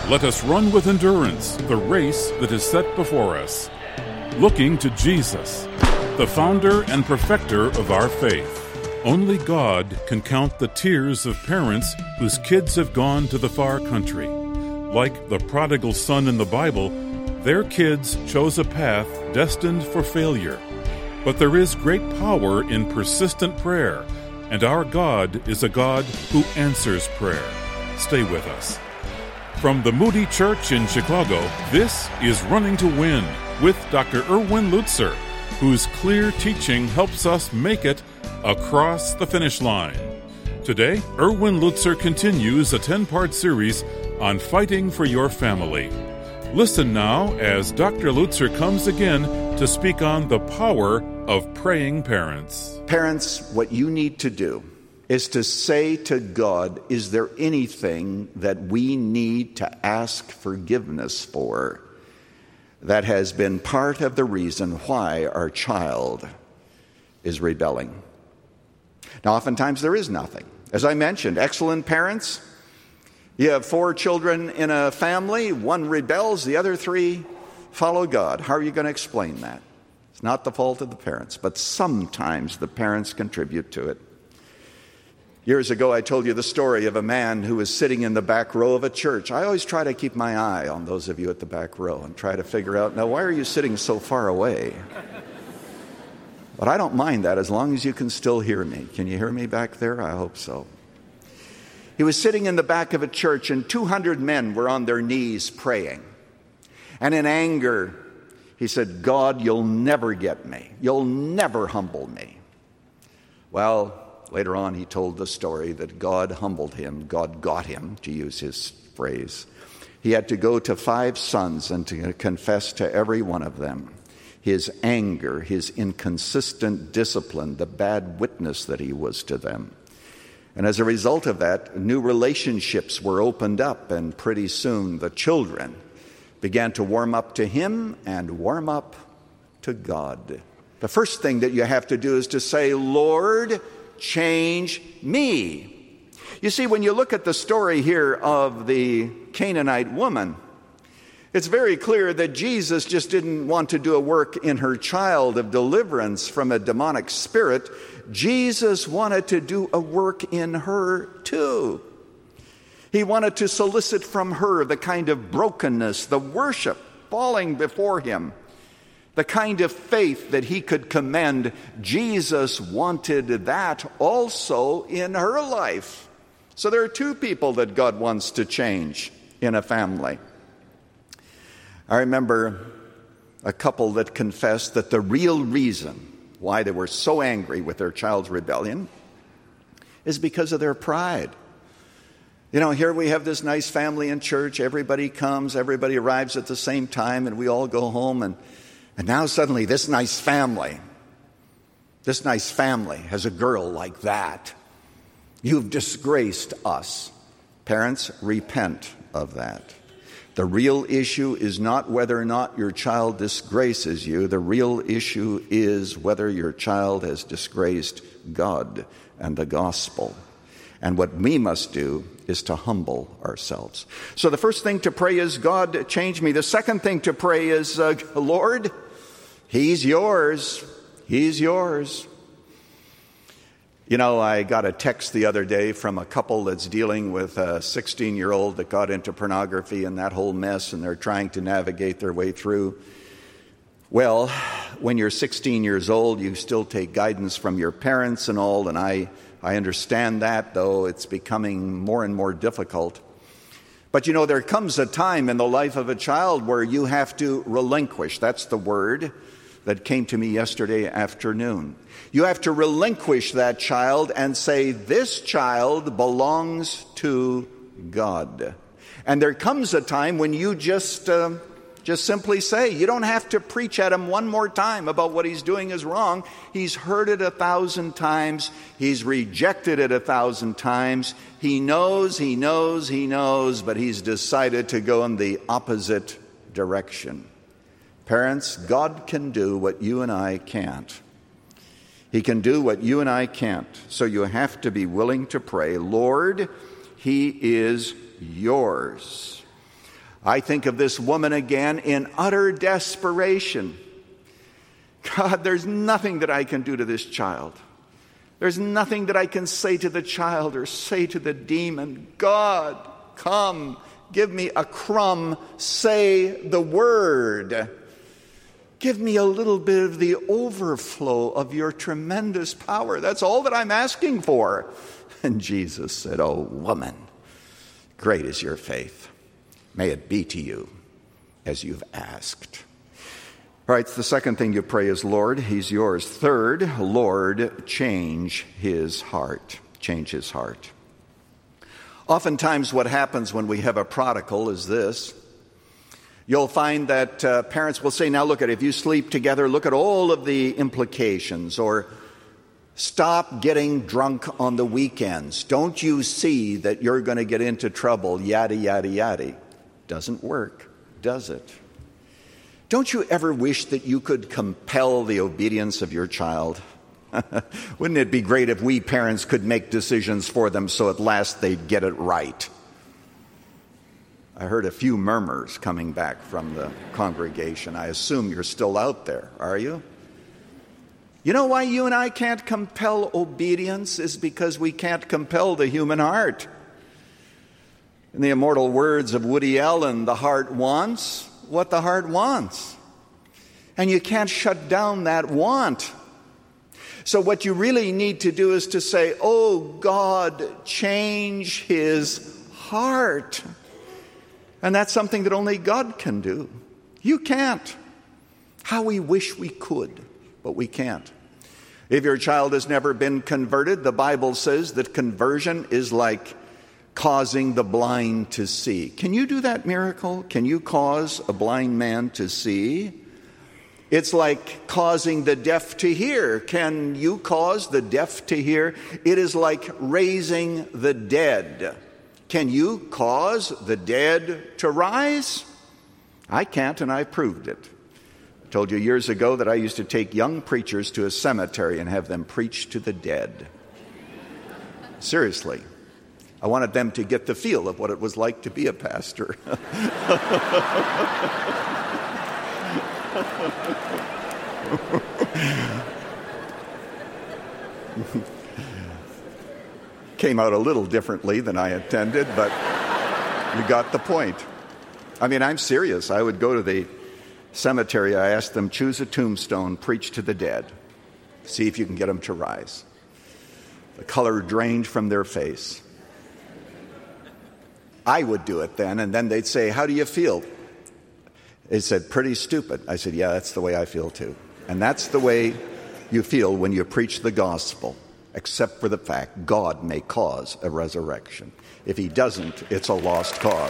Let us run with endurance the race that is set before us, looking to Jesus, the founder and perfecter of our faith. Only God can count the tears of parents whose kids have gone to the far country. Like the prodigal son in the Bible, their kids chose a path destined for failure. But there is great power in persistent prayer, and our God is a God who answers prayer. Stay with us. From the Moody Church in Chicago, this is Running to Win with Dr. Erwin Lutzer, whose clear teaching helps us make it across the finish line. Today, Erwin Lutzer continues a 10-part series on fighting for your family. Listen now as Dr. Lutzer comes again to speak on the power of praying parents. Parents, what you need to do is to say to God, is there anything that we need to ask forgiveness for that has been part of the reason why our child is rebelling? Now, oftentimes there is nothing. As I mentioned, excellent parents, you have 4 children in a family, 1 rebels, the other 3 follow God. How are you going to explain that? It's not the fault of the parents, but sometimes the parents contribute to it. Years ago, I told you the story of a man who was sitting in the back row of a church. I always try to keep my eye on those of you at the back row and try to figure out, now, why are you sitting so far away? But I don't mind that as long as you can still hear me. Can you hear me back there? I hope so. He was sitting in the back of a church, and 200 men were on their knees praying. And in anger, he said, God, you'll never get me. You'll never humble me. Well, later on, he told the story that God humbled him. God got him, to use his phrase. He had to go to 5 sons and to confess to every one of them his anger, his inconsistent discipline, the bad witness that he was to them. And as a result of that, new relationships were opened up, and pretty soon the children began to warm up to him and warm up to God. The first thing that you have to do is to say, Lord, change me. You see, when you look at the story here of the Canaanite woman, it's very clear that Jesus just didn't want to do a work in her child of deliverance from a demonic spirit. Jesus wanted to do a work in her too. He wanted to solicit from her the kind of brokenness, the worship falling before him, the kind of faith that he could commend. Jesus wanted that also in her life. So there are 2 people that God wants to change in a family. I remember a couple that confessed that the real reason why they were so angry with their child's rebellion is because of their pride. You know, here we have this nice family in church. Everybody comes, everybody arrives at the same time, and we all go home. And now suddenly this nice family has a girl like that. You've disgraced us. Parents, repent of that. The real issue is not whether or not your child disgraces you. The real issue is whether your child has disgraced God and the gospel. And what we must do is to humble ourselves. So the first thing to pray is, God, change me. The second thing to pray is, Lord, He's yours. He's yours. You know, I got a text the other day from a couple that's dealing with a 16-year-old that got into pornography and that whole mess, and they're trying to navigate their way through. Well, when you're 16 years old, you still take guidance from your parents and all, and I understand that, though it's becoming more and more difficult. But you know, there comes a time in the life of a child where you have to relinquish. That's the word that came to me yesterday afternoon. You have to relinquish that child and say, this child belongs to God. And there comes a time when you just simply say, you don't have to preach at him one more time about what he's doing is wrong. He's heard it 1,000 times. He's rejected it 1,000 times. He knows, but he's decided to go in the opposite direction. Parents, God can do what you and I can't. He can do what you and I can't. So you have to be willing to pray, Lord, he is yours. I think of this woman again in utter desperation. God, there's nothing that I can do to this child. There's nothing that I can say to the child or say to the demon. God, come, give me a crumb, say the word. Give me a little bit of the overflow of your tremendous power. That's all that I'm asking for. And Jesus said, oh, woman, great is your faith. May it be to you as you've asked. All right, the second thing you pray is, Lord, he's yours. Third, Lord, change his heart. Change his heart. Oftentimes what happens when we have a prodigal is this. You'll find that parents will say, now look at it, if you sleep together, look at all of the implications. Or stop getting drunk on the weekends. Don't you see that you're going to get into trouble? Yada, yada, yada. Doesn't work, does it? Don't you ever wish that you could compel the obedience of your child? Wouldn't it be great if we parents could make decisions for them so at last they'd get it right? I heard a few murmurs coming back from the congregation. I assume you're still out there, are you? You know why you and I can't compel obedience is because we can't compel the human heart. In the immortal words of Woody Allen, the heart wants what the heart wants. And you can't shut down that want. So what you really need to do is to say, oh God, change his heart. And that's something that only God can do. You can't. How we wish we could, but we can't. If your child has never been converted, the Bible says that conversion is like causing the blind to see. Can you do that miracle? Can you cause a blind man to see? It's like causing the deaf to hear. Can you cause the deaf to hear? It is like raising the dead. Can you cause the dead to rise? I can't, and I proved it. I told you years ago that I used to take young preachers to a cemetery and have them preach to the dead. Seriously. I wanted them to get the feel of what it was like to be a pastor. Came out a little differently than I intended, but you got the point. I mean, I'm serious. I would go to the cemetery. I asked them, choose a tombstone, preach to the dead. See if you can get them to rise. The color drained from their face. I would do it then, and then they'd say, how do you feel? They said, pretty stupid. I said, yeah, that's the way I feel too. And that's the way you feel when you preach the gospel, except for the fact God may cause a resurrection. If he doesn't, it's a lost cause.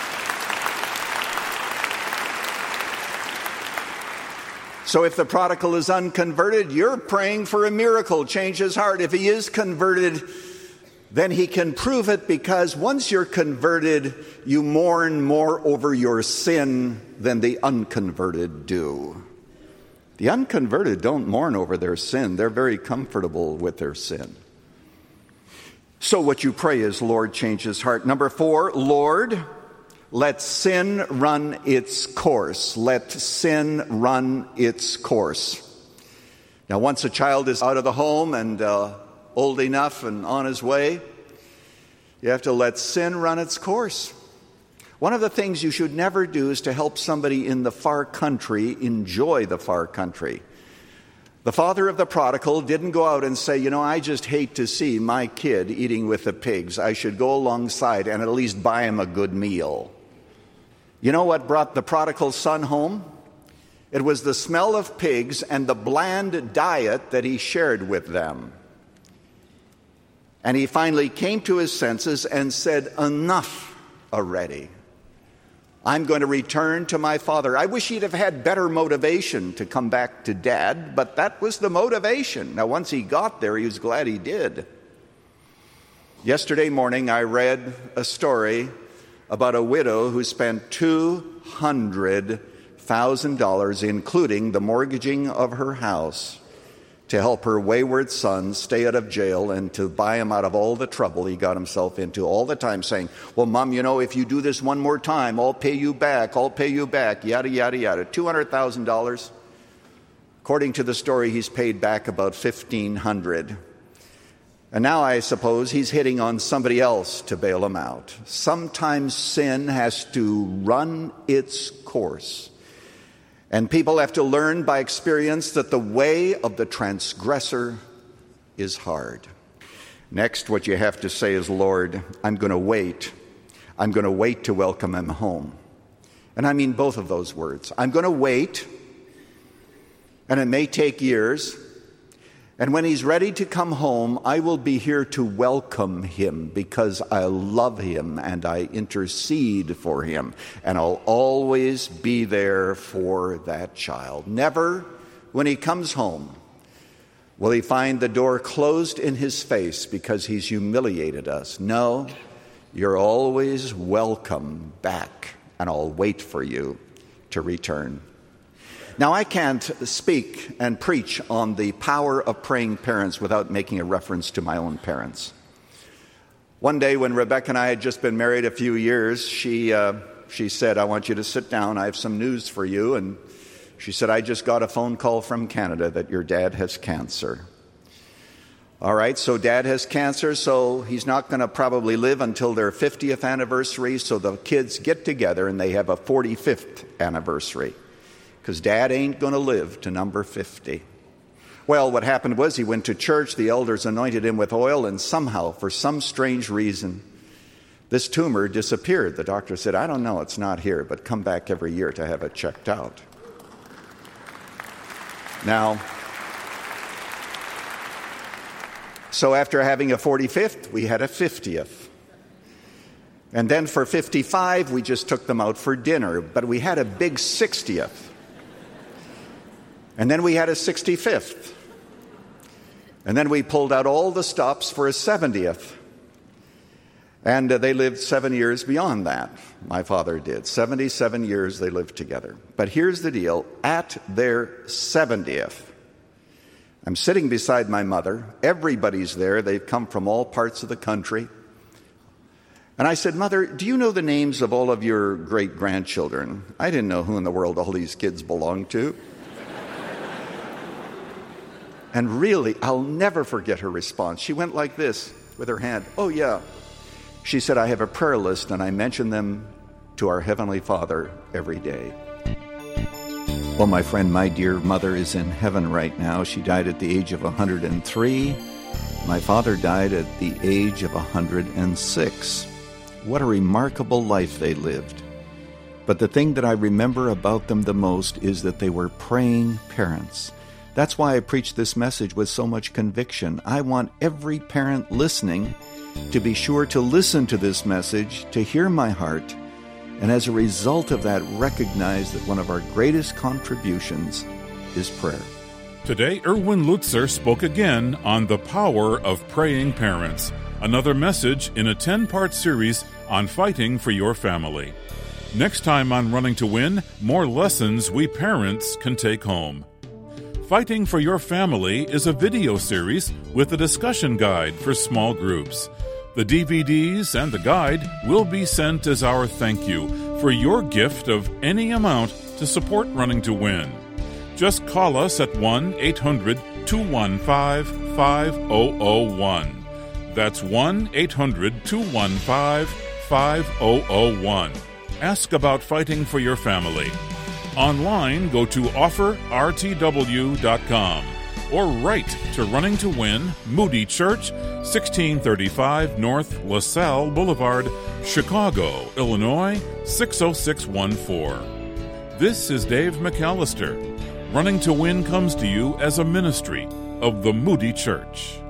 So if the prodigal is unconverted, you're praying for a miracle, change his heart. If he is converted, then he can prove it, because once you're converted, you mourn more over your sin than the unconverted do. The unconverted don't mourn over their sin. They're very comfortable with their sin. So what you pray is, Lord, change his heart. Number 4, Lord, let sin run its course. Let sin run its course. Now, once a child is out of the home and old enough and on his way, you have to let sin run its course. One of the things you should never do is to help somebody in the far country enjoy the far country. The father of the prodigal didn't go out and say, you know, I just hate to see my kid eating with the pigs. I should go alongside and at least buy him a good meal. You know what brought the prodigal son home? It was the smell of pigs and the bland diet that he shared with them. And he finally came to his senses and said, enough already. I'm going to return to my father. I wish he'd have had better motivation to come back to Dad, but that was the motivation. Now, once he got there, he was glad he did. Yesterday morning, I read a story about a widow who spent $200,000, including the mortgaging of her house, to help her wayward son stay out of jail and to buy him out of all the trouble he got himself into, all the time saying, well, Mom, if you do this one more time, I'll pay you back, yada, yada, yada. $200,000. According to the story, he's paid back about $1,500. And now I suppose he's hitting on somebody else to bail him out. Sometimes sin has to run its course. And people have to learn by experience that the way of the transgressor is hard. Next, what you have to say is, Lord, I'm going to wait. I'm going to wait to welcome him home. And I mean both of those words. I'm going to wait, and it may take years. And when he's ready to come home, I will be here to welcome him because I love him and I intercede for him. And I'll always be there for that child. Never, when he comes home, will he find the door closed in his face because he's humiliated us. No, you're always welcome back, and I'll wait for you to return. Now, I can't speak and preach on the power of praying parents without making a reference to my own parents. One day when Rebecca and I had just been married a few years, she said, I want you to sit down. I have some news for you. And she said, I just got a phone call from Canada that your dad has cancer. All right, so Dad has cancer, so he's not going to probably live until their 50th anniversary. So the kids get together and they have a 45th anniversary. Because Dad ain't going to live to number 50. Well, what happened was he went to church, the elders anointed him with oil, and somehow, for some strange reason, this tumor disappeared. The doctor said, I don't know, it's not here, but come back every year to have it checked out. Now, so after having a 45th, we had a 50th. And then for 55, we just took them out for dinner, but we had a big 60th. And then we had a 65th. And then we pulled out all the stops for a 70th. And they lived 7 years beyond that. My father did. 77 years they lived together. But here's the deal. At their 70th, I'm sitting beside my mother. Everybody's there. They've come from all parts of the country. And I said, Mother, do you know the names of all of your great-grandchildren? I didn't know who in the world all these kids belonged to. And really, I'll never forget her response. She went like this with her hand. Oh, yeah. She said, I have a prayer list, and I mention them to our Heavenly Father every day. Well, my friend, my dear mother is in heaven right now. She died at the age of 103. My father died at the age of 106. What a remarkable life they lived. But the thing that I remember about them the most is that they were praying parents. That's why I preach this message with so much conviction. I want every parent listening to be sure to listen to this message, to hear my heart, and as a result of that, recognize that one of our greatest contributions is prayer. Today, Erwin Lutzer spoke again on the power of praying parents, another message in a 10-part series on fighting for your family. Next time on Running to Win, more lessons we parents can take home. Fighting for Your Family is a video series with a discussion guide for small groups. The DVDs and the guide will be sent as our thank you for your gift of any amount to support Running to Win. Just call us at 1-800-215-5001. That's 1-800-215-5001. Ask about fighting for your family. Online, go to offerrtw.com or write to Running to Win, Moody Church, 1635 North LaSalle Boulevard, Chicago, Illinois, 60614. This is Dave McAllister. Running to Win comes to you as a ministry of the Moody Church.